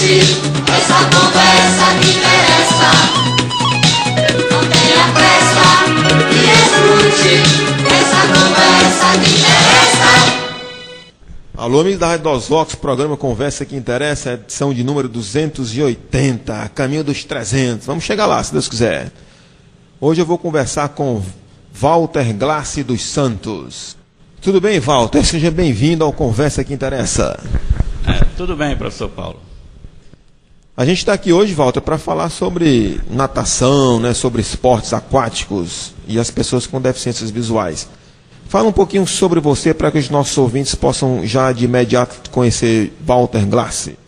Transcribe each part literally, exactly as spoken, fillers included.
escute essa conversa que interessa. Não tenha pressa e escute essa conversa que interessa. Alô, amigos da Rádio Dosvox, programa Conversa que Interessa, edição de número duzentos e oitenta, caminho dos trezentos. Vamos chegar lá, se Deus quiser. Hoje eu vou conversar com Walter Glassi dos Santos. Tudo bem, Walter? Seja bem-vindo ao Conversa que Interessa. É, tudo bem, professor Paulo. A gente está aqui hoje, Walter, para falar sobre natação, né, sobre esportes aquáticos e as pessoas com deficiências visuais. Fala um pouquinho sobre você para que os nossos ouvintes possam já de imediato conhecer Walter Glassi.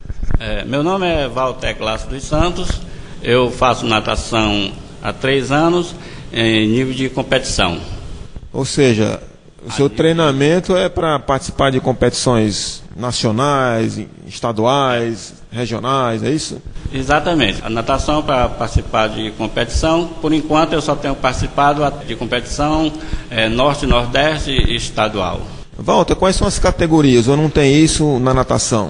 É, meu nome é Walter Glassi dos Santos, eu faço natação há três anos em nível de competição. Ou seja, o seu treinamento é para participar de competições nacionais, estaduais, regionais, é isso? Exatamente. A natação para participar de competição, por enquanto eu só tenho participado de competição é, Norte, Nordeste e estadual. Walter, quais são as categorias? Ou não tem isso na natação?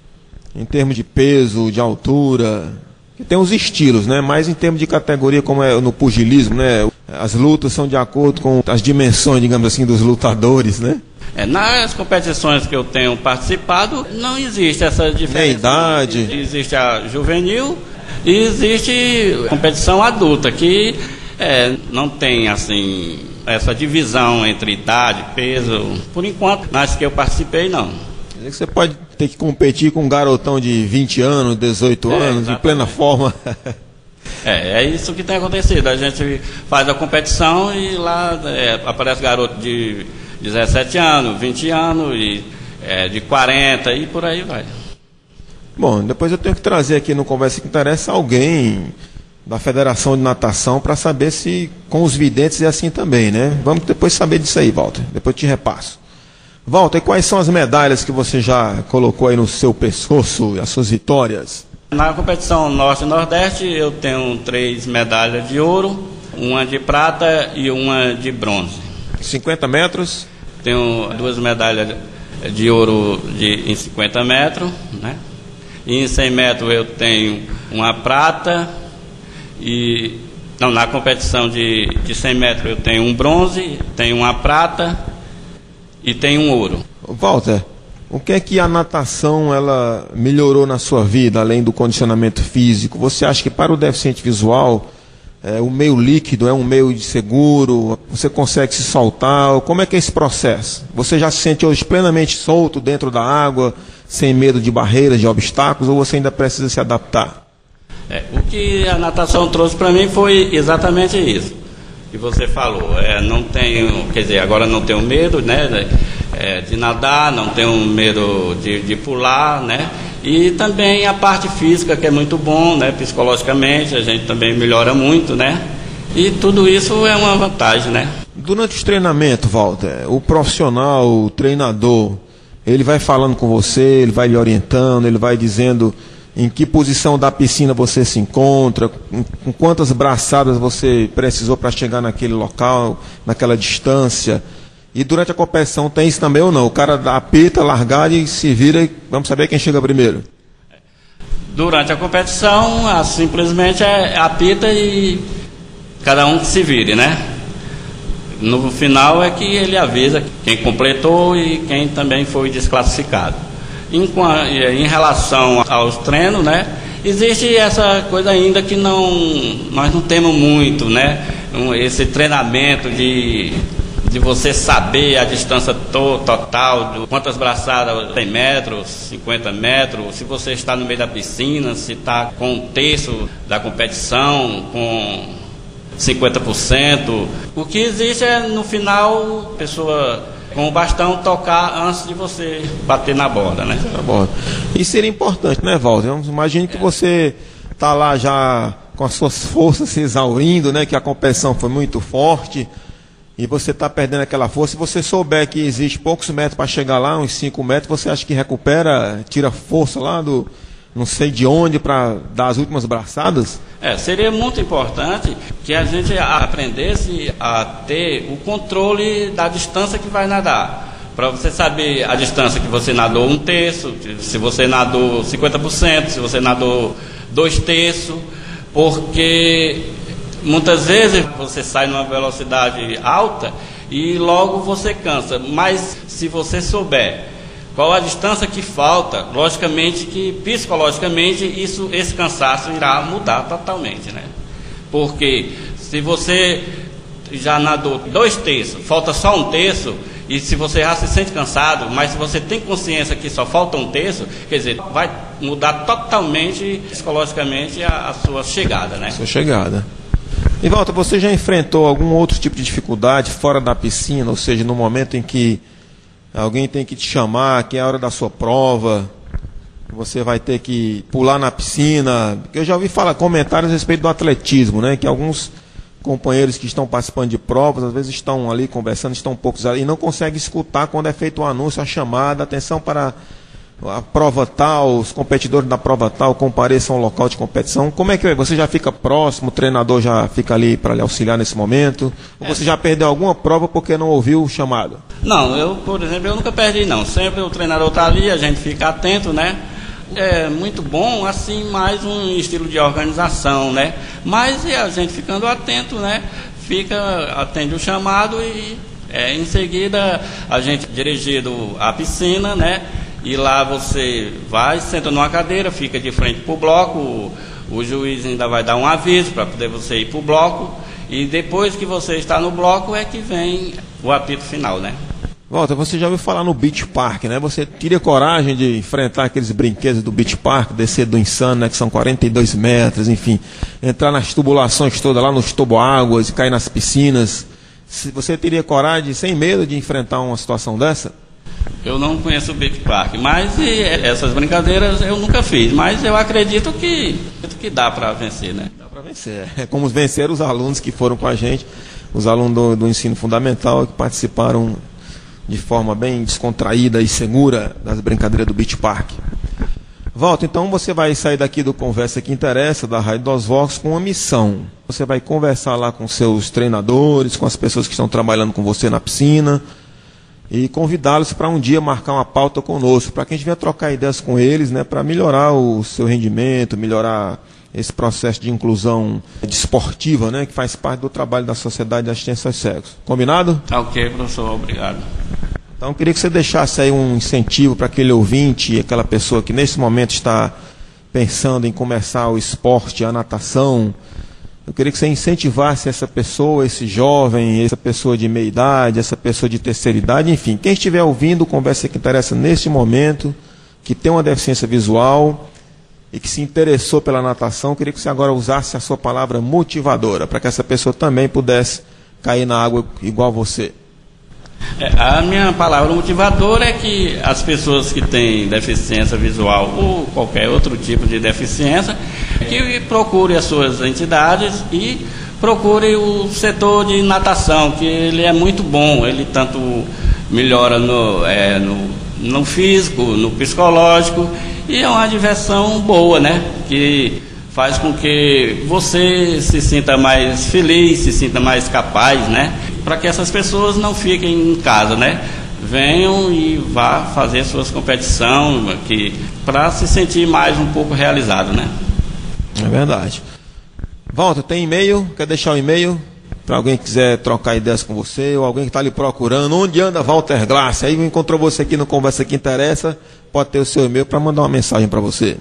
Em termos de peso, de altura, que tem os estilos, né? Mas em termos de categoria, como é no pugilismo, né? As lutas são de acordo com as dimensões, digamos assim, dos lutadores, né? É, nas competições que eu tenho participado, não existe essa diferença. Nem idade. Existe a juvenil e existe a competição adulta, que é, não tem assim essa divisão entre idade, peso. Por enquanto, nas que eu participei, não. Quer dizer que você pode ter que competir com um garotão de vinte anos, dezoito É, anos, exatamente. em plena forma. É, é isso que tem acontecido. A gente faz a competição e lá é, aparece garoto de dezessete anos, vinte anos, e, é, de quarenta e por aí vai. Bom, depois eu tenho que trazer aqui no Conversa que Interessa alguém da Federação de Natação para saber se com os videntes é assim também, né? Vamos depois saber disso aí, Walter. Depois eu te repasso. Walter, quais são as medalhas que você já colocou aí no seu pescoço, as suas vitórias? Na competição Norte e Nordeste eu tenho três medalhas de ouro, uma de prata e uma de bronze. cinquenta metros? Tenho duas medalhas de ouro de, em cinquenta metros, né? E em cem metros eu tenho uma prata e... Não, na competição de, de cem metros eu tenho um bronze, tenho uma prata e tenho um ouro. Walter, o que é que a natação ela melhorou na sua vida, além do condicionamento físico? Você acha que para o deficiente visual... É, o meio líquido é um meio de seguro, você consegue se soltar, como é que é esse processo? Você já se sente hoje plenamente solto dentro da água, sem medo de barreiras, de obstáculos, ou você ainda precisa se adaptar? É, o que a natação trouxe para mim foi exatamente isso que você falou. É, não tenho, quer dizer, agora não tenho medo, né, é, de nadar, não tenho medo de, de pular, né? E também a parte física, que é muito bom, né? Psicologicamente, a gente também melhora muito, né? E tudo isso é uma vantagem, né? Durante os treinamentos, Walter, o profissional, o treinador, ele vai falando com você, ele vai lhe orientando, ele vai dizendo em que posição da piscina você se encontra, com quantas braçadas você precisou para chegar naquele local, naquela distância. E durante a competição tem isso também ou não? O cara apita, largada e se vira e vamos saber quem chega primeiro. Durante a competição, a, simplesmente é, apita e cada um que se vire, né? No final é que ele avisa quem completou e quem também foi desclassificado. Em, em relação aos treinos, né? Existe essa coisa ainda que não, nós não temos muito, né? Esse treinamento de... de você saber a distância to total, de quantas braçadas, cem metros, cinquenta metros, se você está no meio da piscina, se está com um terço da competição, com cinquenta por cento. O que existe é, no final, a pessoa com o bastão tocar antes de você bater na borda, né? Na borda. Isso seria importante, né, Walter? Imagine que você está lá já com as suas forças se exaurindo, né, que a competição foi muito forte, e você está perdendo aquela força. Se você souber que existe poucos metros para chegar lá, uns cinco metros, você acha que recupera, tira força lá do não sei de onde para dar as últimas braçadas? É, seria muito importante que a gente aprendesse a ter o controle da distância que vai nadar. para você saber a distância que você nadou um terço, se você nadou cinquenta por cento, se você nadou dois terços, porque muitas vezes você sai numa velocidade alta e logo você cansa, mas se você souber qual a distância que falta, logicamente que psicologicamente isso, esse cansaço irá mudar totalmente, né? Porque se você já nadou dois terços, falta só um terço, e se você já se sente cansado, mas se você tem consciência que só falta um terço, quer dizer, vai mudar totalmente psicologicamente a, a sua chegada, né? Sua chegada. E Walter, você já enfrentou algum outro tipo de dificuldade fora da piscina, ou seja, no momento em que alguém tem que te chamar, que é a hora da sua prova, você vai ter que pular na piscina? Porque eu já ouvi falar comentários a respeito do atletismo, né? Que alguns companheiros que estão participando de provas, às vezes estão ali conversando, estão um pouco e não conseguem escutar quando é feito o anúncio, a chamada, atenção para a prova tal, os competidores da prova tal compareçam ao local de competição. Como é que é? Você já fica próximo, o treinador já fica ali para lhe auxiliar nesse momento? Ou você já perdeu alguma prova porque não ouviu o chamado? Não, eu, por exemplo, eu nunca perdi não. Sempre o treinador está ali, a gente fica atento, né? É muito bom, assim, mais um estilo de organização, né? Mas a gente ficando atento, né? Fica, atende o chamado e é, em seguida a gente dirigido à piscina, né? E lá você vai, senta numa cadeira, fica de frente para o bloco, o, o juiz ainda vai dar um aviso para poder você ir para o bloco, e depois que você está no bloco é que vem o apito final, né? Walter, você já ouviu falar no Beach Park, né? Você teria coragem de enfrentar aqueles brinquedos do Beach Park, descer do Insano, né? Que são quarenta e dois metros, enfim, entrar nas tubulações todas lá nos toboáguas e cair nas piscinas. Você teria coragem, sem medo, de enfrentar uma situação dessa? Eu não conheço o Beach Park, mas e, essas brincadeiras eu nunca fiz, mas eu acredito que, que dá para vencer, né? Dá para vencer. É como vencer os alunos que foram com a gente, os alunos do, do ensino fundamental que participaram de forma bem descontraída e segura das brincadeiras do Beach Park. Walter, então você vai sair daqui do Conversa que Interessa, da Rádio dos Vox, com uma missão. Você vai conversar lá com seus treinadores, com as pessoas que estão trabalhando com você na piscina, e convidá-los para um dia marcar uma pauta conosco, para que a gente venha trocar ideias com eles, né, para melhorar o seu rendimento, melhorar esse processo de inclusão desportiva, né, que faz parte do trabalho da Sociedade de Assistência aos Cegos. Combinado? Tá ok, professor, obrigado. Então eu queria que você deixasse aí um incentivo para aquele ouvinte, aquela pessoa que nesse momento está pensando em começar o esporte, a natação. Eu queria que você incentivasse essa pessoa, esse jovem, essa pessoa de meia idade, essa pessoa de terceira idade, enfim, quem estiver ouvindo Conversa que Interessa neste momento, que tem uma deficiência visual e que se interessou pela natação, eu queria que você agora usasse a sua palavra motivadora, para que essa pessoa também pudesse cair na água igual você. É, a minha palavra motivadora é que as pessoas que têm deficiência visual ou qualquer outro tipo de deficiência, que procure as suas entidades e procure o setor de natação, que ele é muito bom, ele tanto melhora no, é, no, no físico, no psicológico, e é uma diversão boa, né? Que faz com que você se sinta mais feliz, se sinta mais capaz, né? Para que essas pessoas não fiquem em casa, né? Venham e vá fazer suas competições, que para se sentir mais um pouco realizado, né? É verdade. Walter, tem e-mail? Quer deixar o e-mail para alguém que quiser trocar ideias com você, ou alguém que está ali procurando? Onde anda Walter Glass? Aí encontrou você aqui no Conversa que Interessa, pode ter o seu e-mail para mandar uma mensagem para você.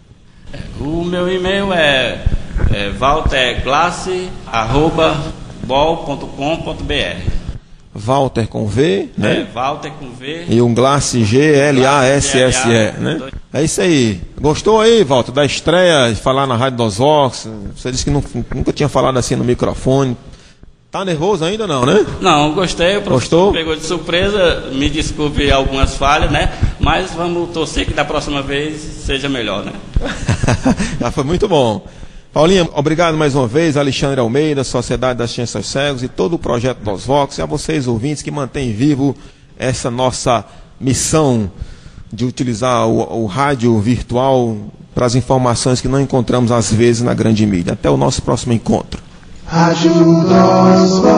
O meu e-mail é, é walterglass arroba bol ponto com ponto b r. Walter com V, né? É, Walter com V. E um Glass G L A S S E, né? É isso aí. Gostou aí, Walter, da estreia de falar na Rádio dos Vox? Você disse que não, nunca tinha falado assim no microfone. Tá nervoso ainda não, né? Não, gostei. O professor Gostou? Pegou de surpresa. Me desculpe algumas falhas, né? Mas vamos torcer que da próxima vez seja melhor, né? Já foi muito bom. Paulinha, obrigado mais uma vez, Alexandre Almeida, Sociedade das Ciências aos Cegos e todo o projeto dos Vox, e a vocês ouvintes que mantêm vivo essa nossa missão de utilizar o, o rádio virtual para as informações que não encontramos às vezes na grande mídia. Até o nosso próximo encontro. Rádio dos Vox.